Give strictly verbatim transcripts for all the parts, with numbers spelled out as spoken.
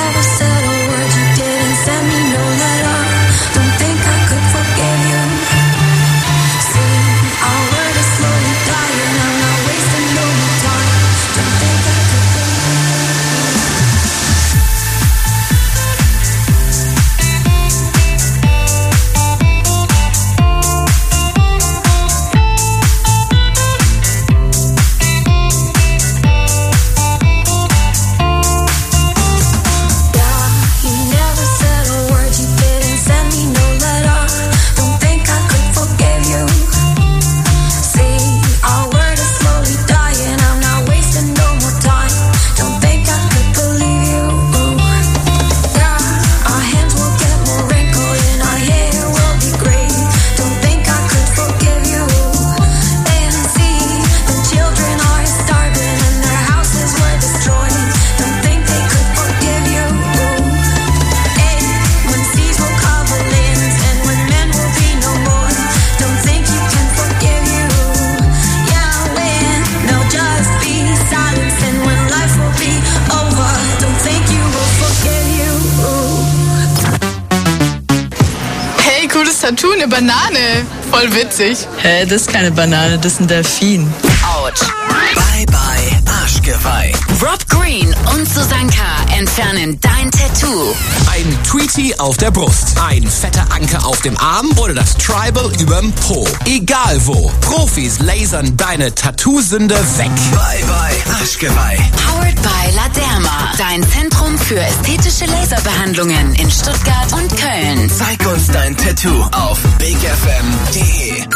Tattoo, eine Banane. Voll witzig. Hä, das ist keine Banane, das ist ein Delfin. Autsch. Bye bye, Arschgeweih. Rob Green und Susanne K. entfernen dein Tattoo. Ein Tweety auf der Brust, ein fetter Anker auf dem Arm oder das Tribal überm Po. Egal wo, Profis lasern deine Tattoo-Sünde weg. Bye bye, Arschgeweih. Powered by Laderma, dein Zentrum für ästhetische Laserbehandlungen in Stuttgart und Köln. Zeig uns dein Tattoo auf big f m punkt d e.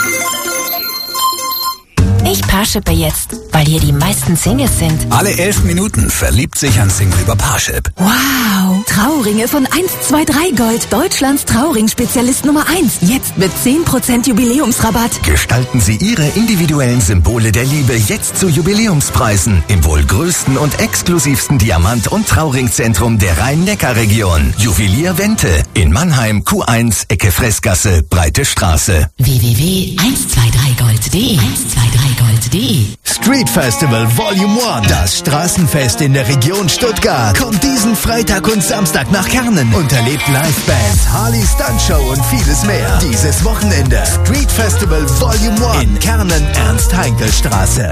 Ich Parshipper jetzt, weil hier die meisten Singles sind. Alle elf Minuten verliebt sich ein Single über Parship. Wow! Trauringe von eins zwei drei Gold. Deutschlands Trauring-Spezialist Nummer eins. Jetzt mit zehn Prozent Jubiläumsrabatt. Gestalten Sie Ihre individuellen Symbole der Liebe jetzt zu Jubiläumspreisen im wohl größten und exklusivsten Diamant- und Trauringzentrum der Rhein-Neckar-Region. Juwelier Wente in Mannheim, Q eins, Ecke Fressgasse, Breite Straße. w w w punkt eins zwei drei gold punkt d e eins zwei drei gold punkt d e Street Festival Volume eins, das Straßenfest in der Region Stuttgart, kommt diesen Freitag und Samstag nach Kernen und erlebt Livebands, Harley Stunt Show und vieles mehr. Dieses Wochenende Street Festival Volume eins in Kernen, Ernst-Heinkel-Straße.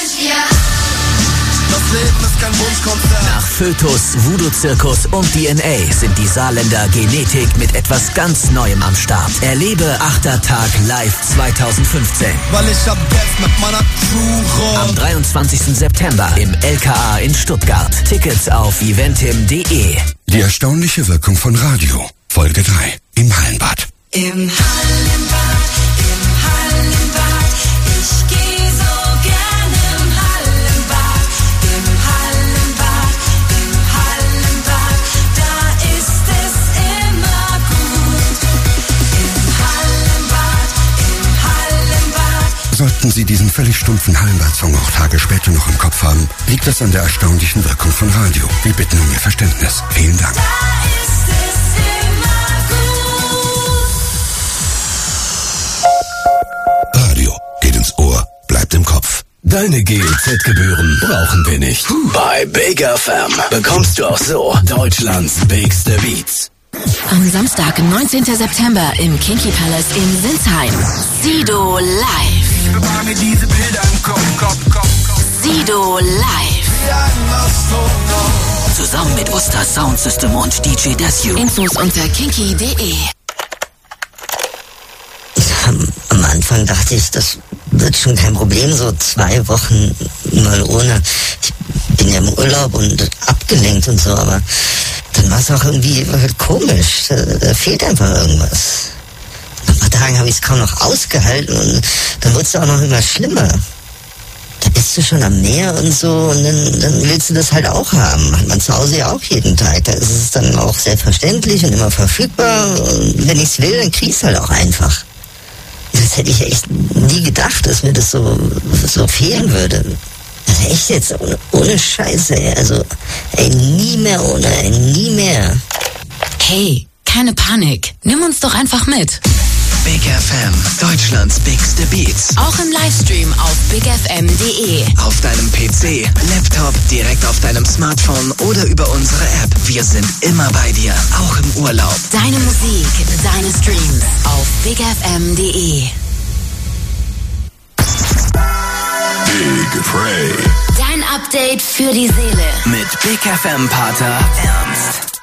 Das Leben ist kein Wunschkonzert. Nach Fötus, Voodoo-Zirkus und D N A sind die Saarländer Genetik mit etwas ganz Neuem am Start. Erlebe achter Tag live zweitausendfünfzehn. Weil ich hab jetzt mit meiner Crew rum. Am dreiundzwanzigsten September im L K A in Stuttgart. Tickets auf eventim punkt d e. Die erstaunliche Wirkung von Radio. Folge drei. Im Hallenbad. Im Hallenbad, im Hallenbad. Ich geh so gerne im Hallenbad. Im Hallenbad, im Hallenbad. Da ist es immer gut. Im Hallenbad, im Hallenbad. Sollten Sie diesen völlig stumpfen Hallenbad-Song auch Tage später noch im Kopf haben, liegt das an der erstaunlichen Wirkung von Radio. Wir bitten um Ihr Verständnis. Vielen Dank. Da ist es immer gut. Radio geht ins Ohr, bleibt im Kopf. Deine G E Z-Gebühren brauchen wir nicht. Bei Big F M bekommst du auch so Deutschlands bigste Beats. Am Samstag, neunzehnten September im Kinky Palace in Sinsheim. Sido live. Bewahr mir diese Bilder im Kopf, Kopf, Kopf, Kopf. Sido live. Zusammen mit Usta Sound System und D J Desu. Infos unter kinky punkt d e. Am, am Anfang dachte ich, das wird schon kein Problem, so zwei Wochen mal ohne. Ich bin ja im Urlaub und abgelenkt und so, aber dann war es auch irgendwie halt komisch. Da, da fehlt einfach irgendwas. Nach ein paar Tagen habe ich es kaum noch ausgehalten und dann wurde es auch noch immer schlimmer. Da bist du schon am Meer und so und dann, dann willst du das halt auch haben. Hat man zu Hause ja auch jeden Tag. Da ist es dann auch selbstverständlich und immer verfügbar. Und wenn ich es will, dann krieg ich es halt auch einfach. Das hätte ich echt nie gedacht, dass mir das so, so fehlen würde. Also echt jetzt, ohne, ohne Scheiße, ey. Also, ey, nie mehr ohne, ey, nie mehr. Hey, keine Panik. Nimm uns doch einfach mit. Big F M, Deutschlands bigste Beats. Auch im Livestream auf big f m punkt d e. Auf deinem P C, Laptop, direkt auf deinem Smartphone oder über unsere App. Wir sind immer bei dir, auch im Urlaub. Deine Musik, deine Streams auf big f m punkt d e. Big Pray. Dein Update für die Seele. Mit Big F M Pater Ernst.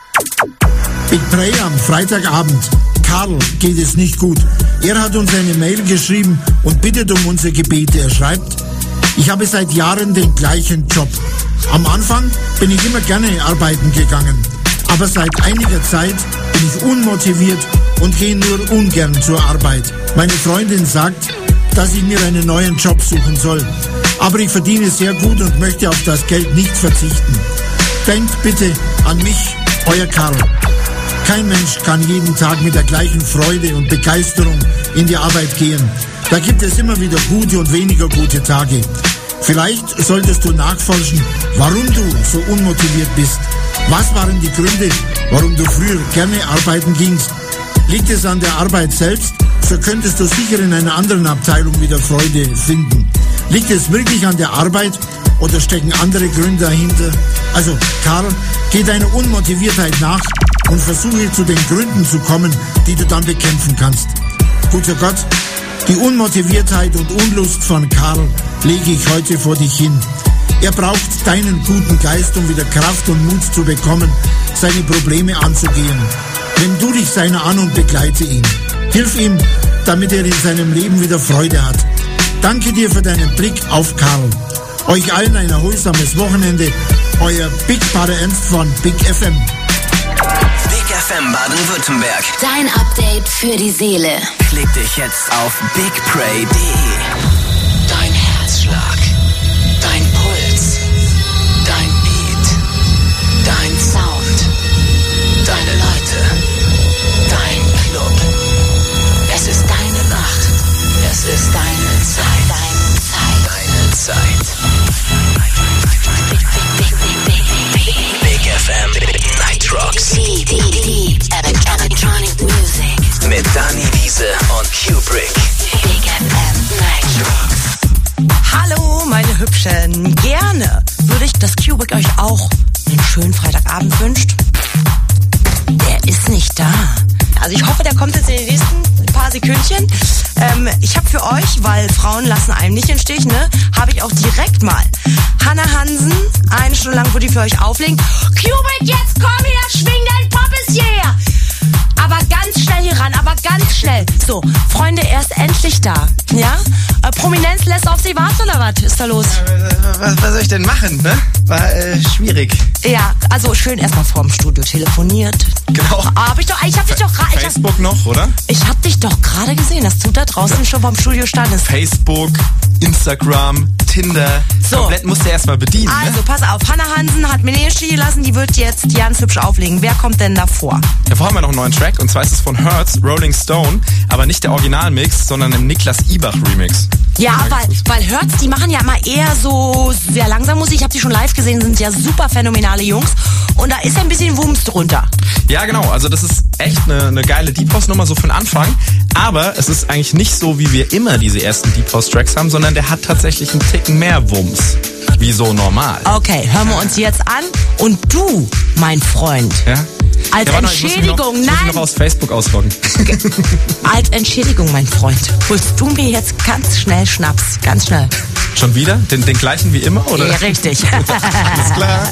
Big Pray am Freitagabend. Karl geht es nicht gut. Er hat uns eine Mail geschrieben und bittet um unser Gebet. Er schreibt: Ich habe seit Jahren den gleichen Job. Am Anfang bin ich immer gerne arbeiten gegangen. Aber seit einiger Zeit bin ich unmotiviert und gehe nur ungern zur Arbeit. Meine Freundin sagt, dass ich mir einen neuen Job suchen soll. Aber ich verdiene sehr gut und möchte auf das Geld nicht verzichten. Denkt bitte an mich, euer Karl. Kein Mensch kann jeden Tag mit der gleichen Freude und Begeisterung in die Arbeit gehen. Da gibt es immer wieder gute und weniger gute Tage. Vielleicht solltest du nachforschen, warum du so unmotiviert bist. Was waren die Gründe, warum du früher gerne arbeiten gingst? Liegt es an der Arbeit selbst, so könntest du sicher in einer anderen Abteilung wieder Freude finden. Liegt es wirklich an der Arbeit oder stecken andere Gründe dahinter? Also, Karl, geh deiner Unmotiviertheit nach und versuche zu den Gründen zu kommen, die du dann bekämpfen kannst. Guter Gott, die Unmotiviertheit und Unlust von Karl lege ich heute vor dich hin. Er braucht deinen guten Geist, um wieder Kraft und Mut zu bekommen, seine Probleme anzugehen. Nimm du dich seiner an und begleite ihn. Hilf ihm, damit er in seinem Leben wieder Freude hat. Danke dir für deinen Blick auf Karl. Euch allen ein erholsames Wochenende. Euer Big Pater Ernst von Big F M. Big F M Baden-Württemberg. Dein Update für die Seele. Klick dich jetzt auf big pray punkt d e. Dein Herzschlag, dein Puls, dein Beat, dein Sound, deine Leute, dein Club. Es ist deine Nacht. Es ist deine Zeit. Deine Zeit. Deine Zeit. Big F M Night Rocks. Deep, deep, deep electronic music. Mit Dani Wiese und Kubrick. Big F M Night Rocks. Hallo, meine Hübschen. Gerne würde ich, dass Kubrick euch auch einen schönen Freitagabend wünscht. Der ist nicht da. Also ich hoffe, der kommt jetzt in den nächsten paar Sekündchen. Ähm, ich habe für euch, weil Frauen lassen einem nicht im Stich, ne, habe ich auch direkt mal Hannah Hansen, eine Stunde lang würde ich für euch auflegen. Kubrick, jetzt komm her, schwing dein Poppes hierher. Aber ganz schnell hier ran, aber ganz schnell. So, Freunde, er ist endlich da. Ja? Äh, Prominenz lässt auf sie warten, oder was ist da los? Was, was soll ich denn machen, ne? War äh, schwierig. Ja, also schön erstmal vorm Studio telefoniert. Genau. Hab ich doch, ich hab dich doch gerade... Facebook noch, oder? Ich hab dich doch gerade gesehen, dass du da draußen ja. schon vorm Studio standest. Facebook, Instagram, Tinder. So. Komplett musst du erstmal bedienen, Also, ne? pass auf, Hannah Hansen hat mir nicht stehen lassen, die wird jetzt ganz hübsch auflegen. Wer kommt denn davor? Davor haben wir noch einen neuen Track, und zwar ist es von Hurts, Rolling Stone, aber nicht der Originalmix, sondern im Niklas Ibach Remix. Ja, weil, weil Hurts, die machen ja immer eher so sehr langsam Musik. Ich habe die schon live gesehen, sind ja super phänomenale Jungs. Und da ist ein bisschen Wumms drunter. Ja, genau. Also das ist echt eine, eine geile Deep House Nummer so für den Anfang. Aber es ist eigentlich nicht so, wie wir immer diese ersten Deep House Tracks haben, sondern der hat tatsächlich einen Ticken mehr Wumms. Wie so normal. Okay, hören wir uns jetzt an. Und du, mein Freund. Ja? Als ja, Entschädigung, noch, ich muss nein. mich noch aus Facebook ausloggen. Als Entschädigung, mein Freund, holst du mir jetzt ganz schnell Schnaps. Ganz schnell. Schon wieder? Den, den gleichen wie immer, oder? Ja, richtig. Alles klar.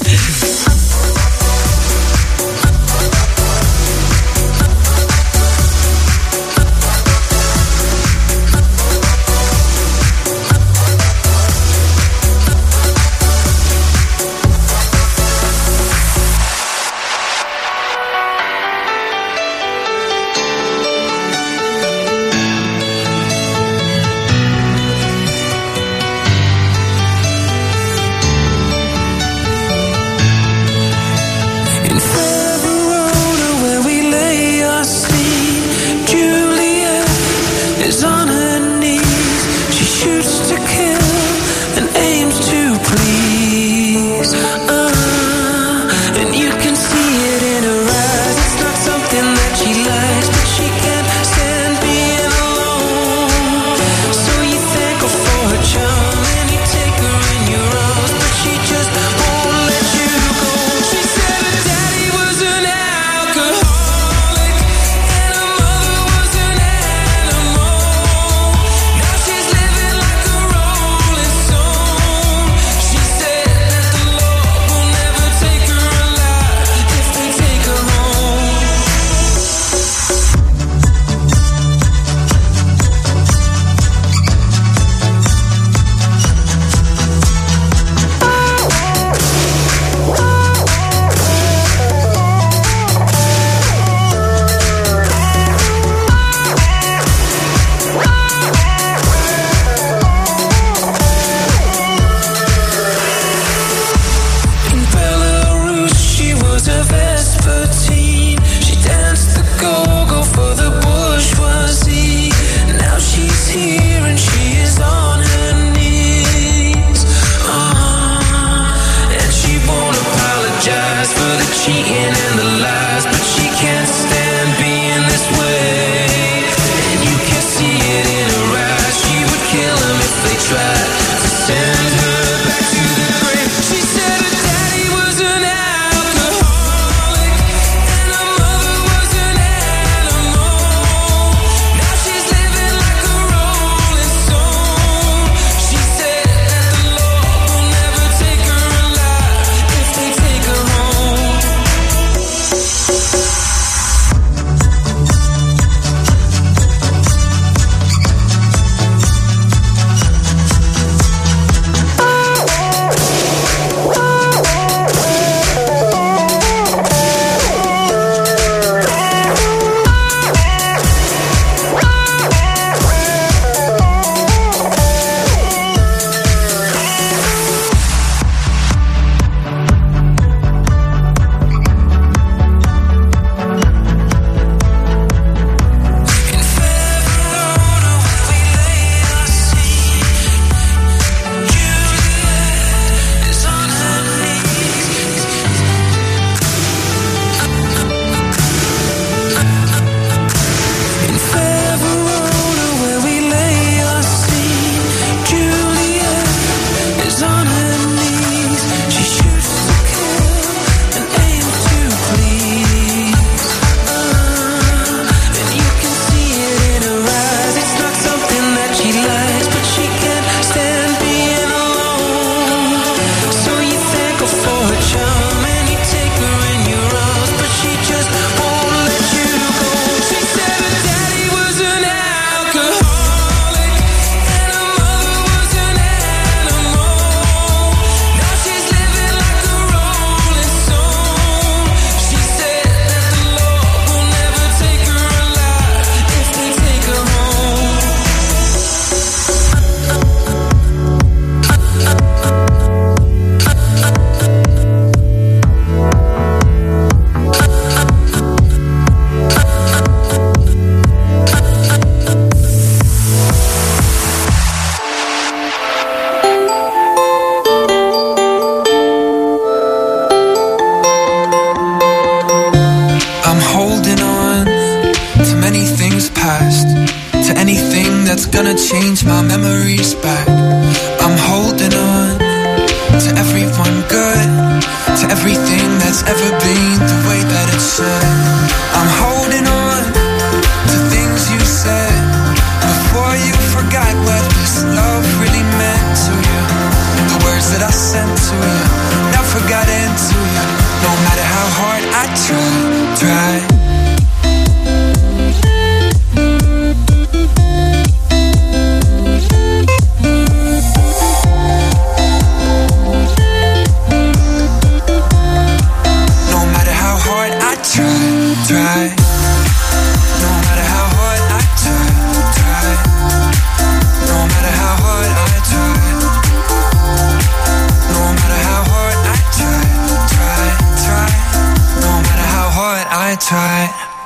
cheating and the lies, but she can't stand being this way. And you can see it in her eyes. She would kill him if they tried to send her back to the grave. She said her daddy was an alcoholic and her mother was an animal. Now she's living like a rolling stone. She said that the Lord will never take her alive if they take her home. I'm holding on to many things past, to anything that's gonna change my memories back. I'm holding on to everyone good, to everything that's ever been the way that it should. I'm holding on to things you said before you forgot what this love really meant to you. The words that I sent to you never got into you. No matter how hard I try, try. No matter how hard I try, try. No matter how hard I try, try. No matter how hard I try. No matter how hard I try, try, try. No matter how hard I try.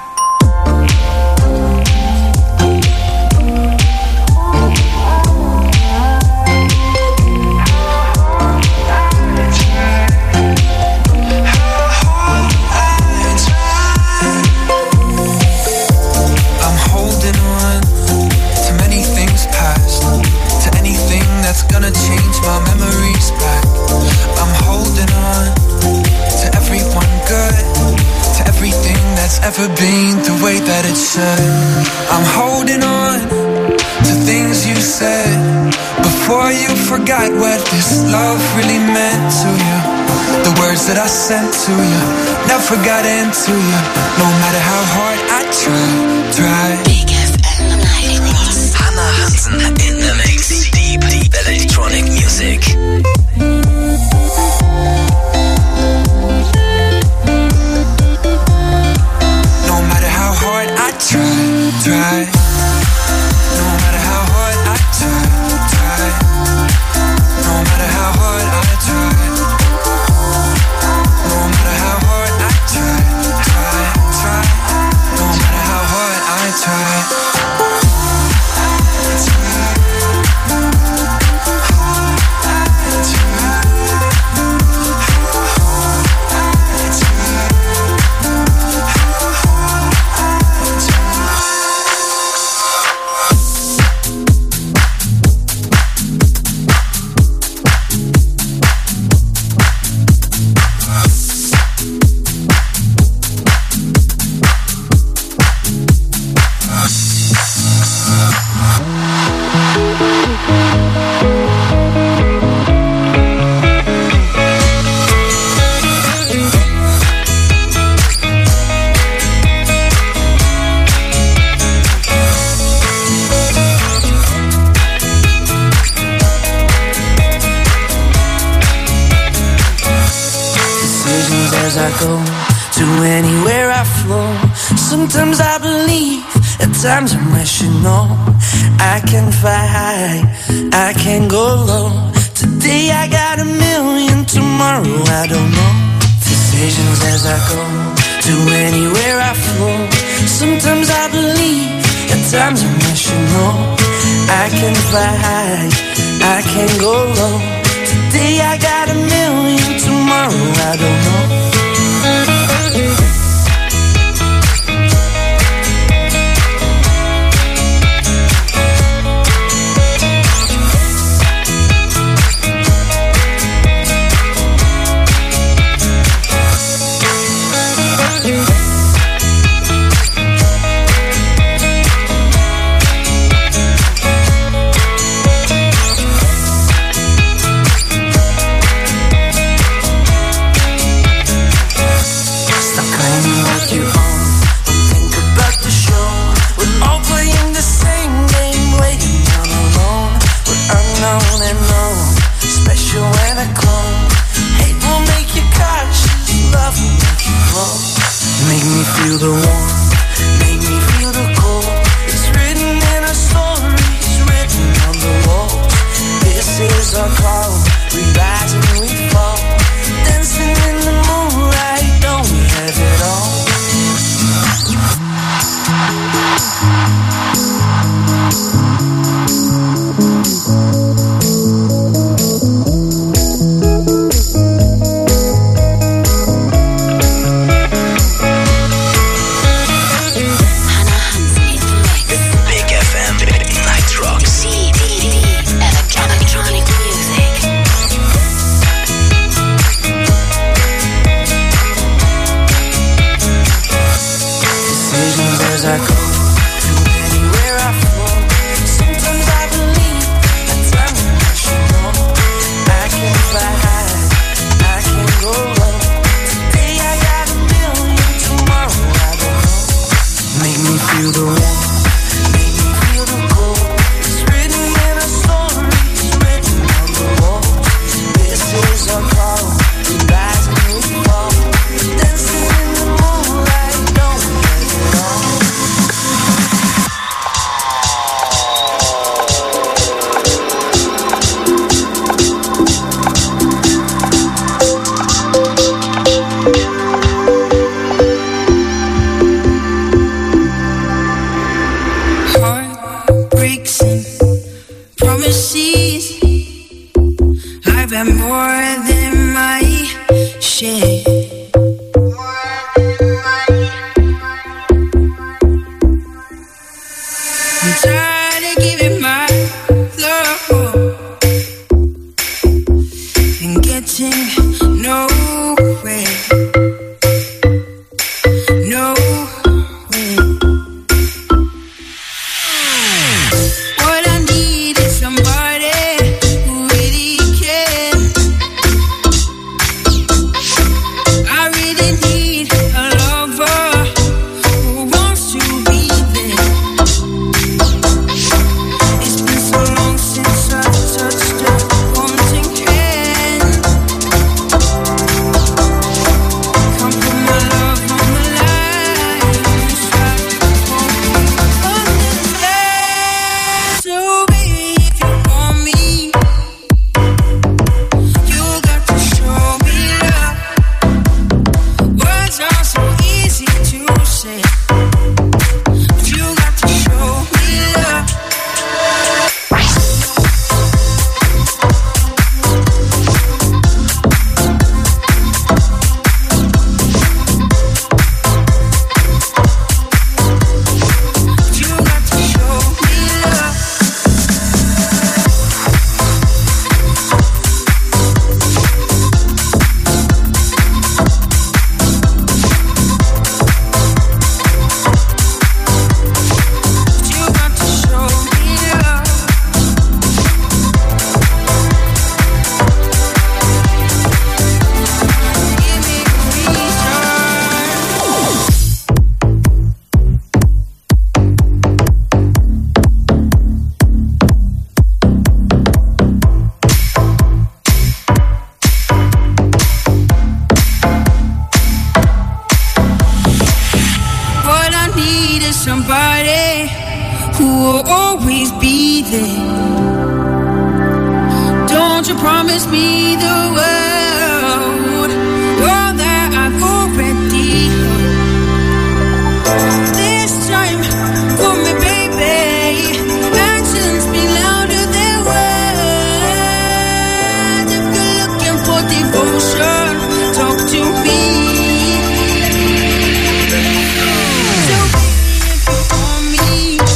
I'm holding on to many things past, to anything that's gonna change my memories back. I'm holding on to everyone good, to everything that's ever been the way that it should. I'm holding on to things you said before you forgot what this love really meant to you. The words that I sent to you never got into you. No matter how hard I try, try. Big F M Night. Hannah Hansen in the mix. Deep, deep electronic music. No matter how hard I try, try. No matter how hard I try, try. No matter how hard I try. No matter how hard I try, try, try. No matter how hard I try. Try. anywhere I flow. Sometimes I believe, at times I'm rational. I can fly high, I can go low. Today I got a million, tomorrow I don't know. Decisions as I go, to anywhere I flow. Sometimes I believe, at times I'm rational. I can fly high, I can go low. Today I got a million, tomorrow I don't know. Make me feel the warmth, make me feel the cold. It's written in our stories, written on the walls. This is our call, we rise and we fall. Dancing in the moonlight, don't we have it all? who will always be there. Don't you promise me the world, all that I've already heard. This time for me, baby, actions speak louder than words. If you're looking for devotion, talk to me. So baby, if you want me,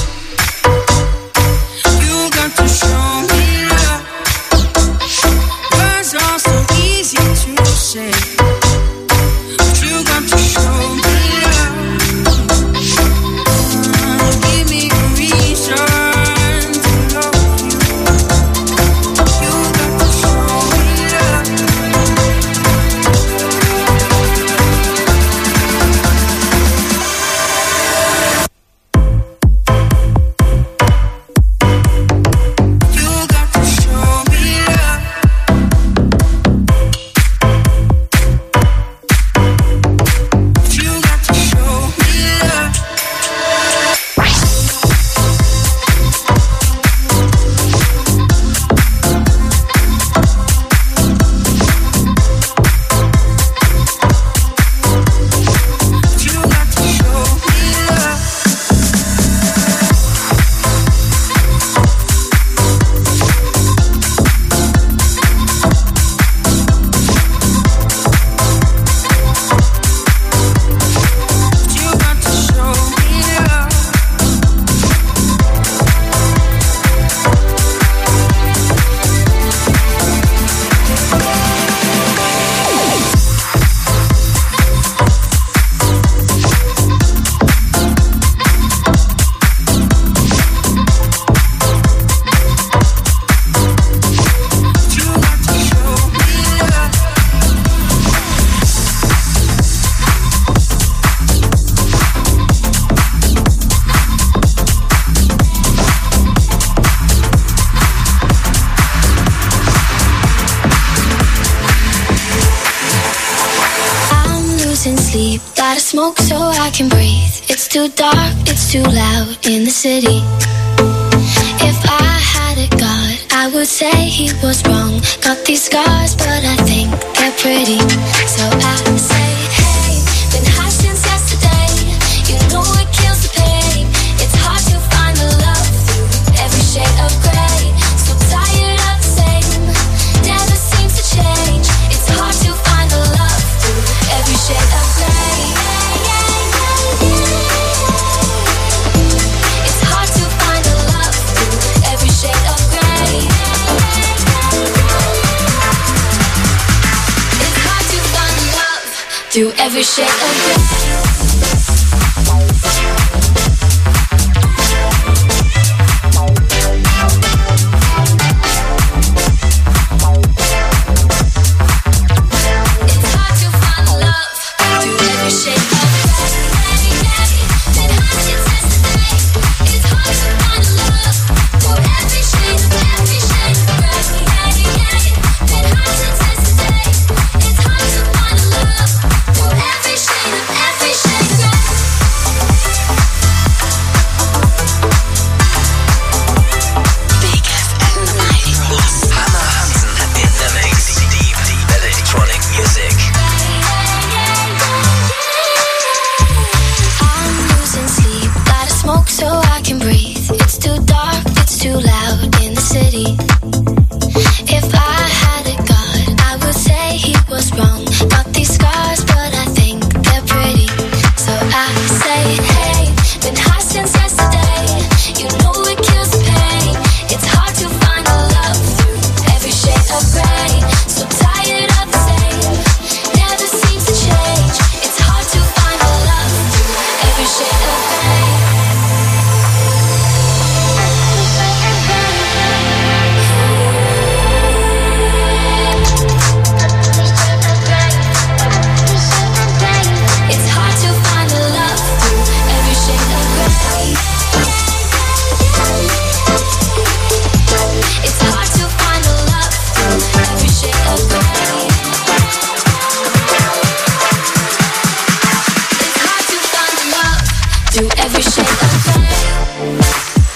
you got to show me love. Words are so easy to say, but you got to show me love. Give me a reason to love you. You got to show me love. You got to show me love. You got to show me love. You got to show me love. You got to show me love. You got to show me love. I'm losing sleep, gotta smoke so I can breathe. It's too dark, it's too loud in the city. If I had a god, I would say he was wrong. Got these scars, but I think they're pretty. So I say, hey, been high since yesterday. You know it kills the pain. It's hard to find the love through every shade of gray. So tired of the same, never seems to change. It's hard to find the love through every shade of gray. It's hard to find the love through every shade of gray. It's hard to find love through every shade of gray. It's hard to find love through every shade of gray. Been high since yesterday. It's hard to find love through every shade of every shade of gray. Been high since yesterday. It's hard to find love through every shade of every shade of gray. Big F M ninety-one. Hannah Hansen in the mix. Deep, deep electronic music. I'm losing sleep, gotta smoke so I can breathe. It's too dark, it's too loud in the city. If I had a god, I would say he was wrong. Got these scars, but I think they're pretty. So I say, hey, been high since yesterday. You know it kills the pain. It's hard to find the love through every shade of gray. So tired of the same, never seems to change. It's hard to find the love through every shade of gray. It's hard to find the love through every shade of gray. It's hard to find the love through every shade of gray. It's hard to find the love through every shade of gray.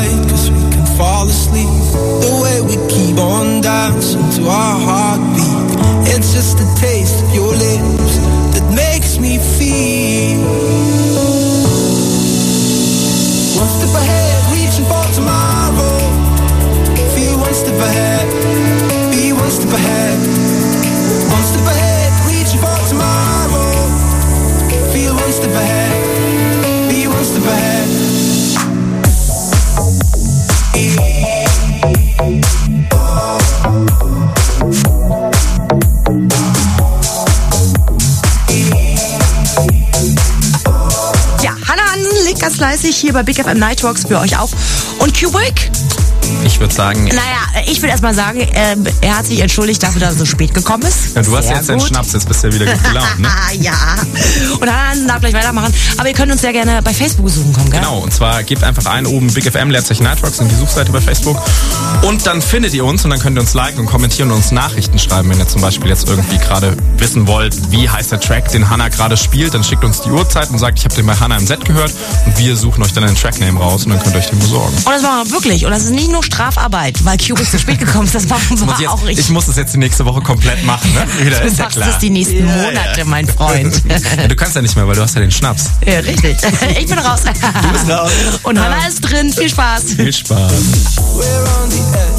light, cause we can fall asleep. The way we keep on dancing to our heartbeat. It's just a taste of your lips that makes me feel. One step ahead, reaching for tomorrow. Feel one step ahead, be one step ahead. One step ahead, reaching for tomorrow. Feel one step ahead, be one step ahead. Ja, Hannah Hansen legt ganz fleißig hier bei Big F M Nightwalks für euch auf. Und Kubrick? Ich würde sagen... Naja, ich würde erst mal sagen, äh, er hat sich entschuldigt dafür, dass er so spät gekommen ist. Ja, du hast sehr jetzt den gut. Schnaps, jetzt bist du ja wieder gut gelaunt, ne? Ja. Und Hannah Hansen darf gleich weitermachen. Aber ihr könnt uns sehr gerne bei Facebook besuchen kommen, gell? Genau, und zwar gebt einfach ein, oben Big F M, Leerzeichen Nightwalks in die Suchseite bei Facebook. Und dann findet ihr uns und dann könnt ihr uns liken und kommentieren und uns Nachrichten schreiben. Wenn ihr zum Beispiel jetzt irgendwie gerade wissen wollt, wie heißt der Track, den Hannah gerade spielt, dann schickt uns die Uhrzeit und sagt, ich habe den bei Hannah im Set gehört. Und wir suchen euch dann den Trackname raus und dann könnt ihr euch den besorgen. Und das machen wir wirklich. Und das ist nicht nur Strafarbeit, weil Kubrick zu spät gekommen ist. Das machen wir muss jetzt, auch richtig. Ich muss es jetzt die nächste Woche komplett machen, ne? Wieder, du ist ja machst klar. es die nächsten Monate, mein Freund. Ja, du kannst ja nicht mehr, weil du hast ja den Schnaps. Ja, richtig. Ich bin raus. Du bist raus. Und Hannah ist drin. Viel Spaß. Viel Spaß. We're on the edge.